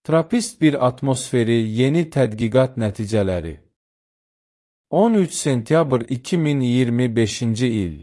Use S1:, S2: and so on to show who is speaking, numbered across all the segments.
S1: Trappist bir atmosferi yeni tədqiqat nəticələri. 13 sentyabr 2025-ci il.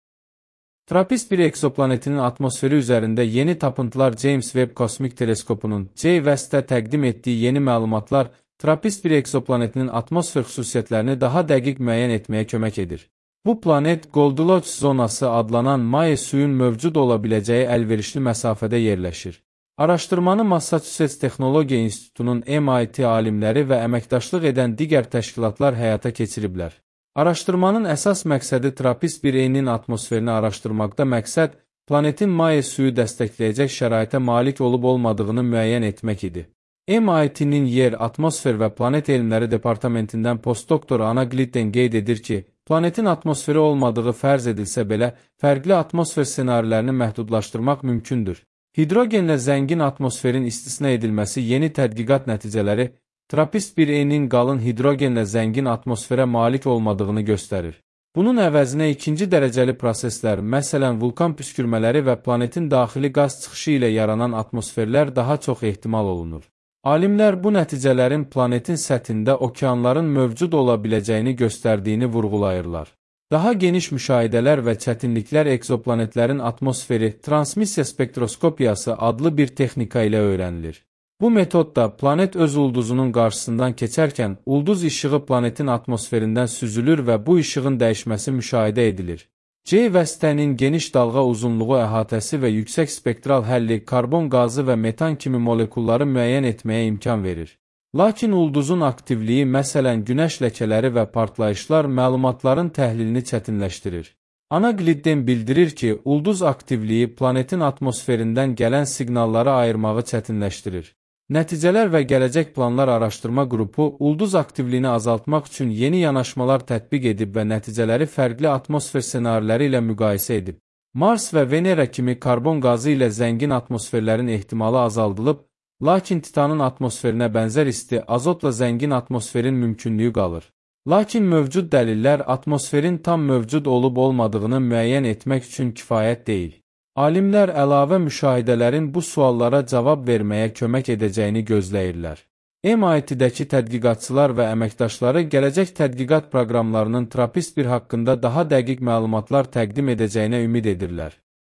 S1: Trappist bir ekzoplanetinin atmosferi üzərində yeni tapıntılar James Webb Kosmik Teleskopunun JWEST-də təqdim etdiyi yeni məlumatlar Trappist bir ekzoplanetinin atmosfer xüsusiyyətlərini daha dəqiq müəyyən etməyə kömək edir. Bu planet Goldilocks zonası adlanan Maye suyun mövcud ola biləcəyi əlverişli məsafədə yerləşir. Araşdırmanı Massachusetts Texnologiya İnstitutunun MIT alimləri və əməkdaşlıq edən digər təşkilatlar həyata keçiriblər. Araşdırmanın əsas məqsədi Trappist bir E-nin atmosferini araşdırmaqda məqsəd, planetin Maye suyu dəstəkləyəcək şəraitə malik olub-olmadığını müəyyən etmək idi. MIT-nin Yer, Atmosfer və Planet Elmləri Departamentindən postdoktor Ana Glidden qeyd edir ki, planetin atmosferi olmadığı fərz edilsə belə, fərqli atmosfer ssenarilərini məhdudlaşdırmaq mümkündür. Hidrogenlə zəngin atmosferin istisna edilməsi yeni tədqiqat nəticələri Trappist bir E-nin qalın hidrogenlə zəngin atmosferə malik olmadığını göstərir. Bunun əvəzinə ikinci dərəcəli proseslər, məsələn vulkan püskürmələri və planetin daxili qaz çıxışı ilə yaranan atmosferlər daha çox ehtimal olunur. Alimlər bu nəticələrin planetin səthində okeanların mövcud ola biləcəyini göstərdiyini vurğulayırlar. Daha geniş müşahidələr və çətinliklər ekzoplanetlərin atmosferi transmissiya spektroskopiyası adlı bir texnika ilə öyrənilir. Bu metodda planet öz ulduzunun qarşısından keçərkən ulduz işığı planetin atmosferindən süzülür və bu işığın dəyişməsi müşahidə edilir. JWEST-nin geniş dalğa uzunluğu əhatəsi və yüksək spektral həlli karbon qazı və metan kimi molekulları müəyyən etməyə imkan verir. Lakin ulduzun aktivliyi, məsələn günəş ləkələri və partlayışlar məlumatların təhlilini çətinləşdirir. Ana Glidden bildirir ki, ulduz aktivliyi planetin atmosferindən gələn siqnalları ayırmağı çətinləşdirir. Nəticələr və gələcək planlar araşdırma qrupu ulduz aktivliyini azaltmaq üçün yeni yanaşmalar tətbiq edib və nəticələri fərqli atmosfer ssenariləri ilə müqayisə edib. Mars və Venera kimi karbon qazı ilə zəngin atmosferlərin ehtimalı azaldılıb, lakin Titanın atmosferinə bənzər isti, azotla zəngin atmosferin mümkünlüyü qalır. Lakin mövcud dəlillər atmosferin tam mövcud olub-olmadığını müəyyən etmək üçün kifayət deyil. Alimlər əlavə müşahidələrin bu suallara cavab verməyə kömək edəcəyini gözləyirlər. MIT-dəki tədqiqatçılar və əməkdaşları gələcək tədqiqat proqramlarının Trappist bir haqqında daha dəqiq məlumatlar təqdim edəcəyinə ümid edirlər.